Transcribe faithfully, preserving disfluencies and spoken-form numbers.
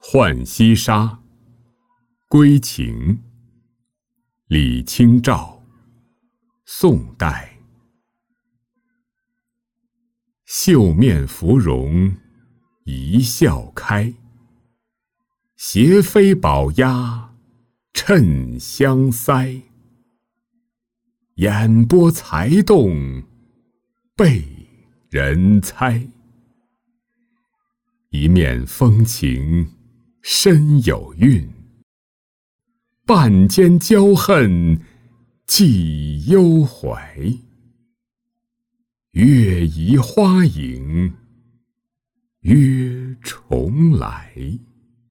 浣溪沙，归情，李清照，宋代。绣面芙蓉一笑开，斜飞宝鸭衬香腮。眼波才动被人猜，一面风情深有韵，半间娇恨寄幽怀。月移花影约重来。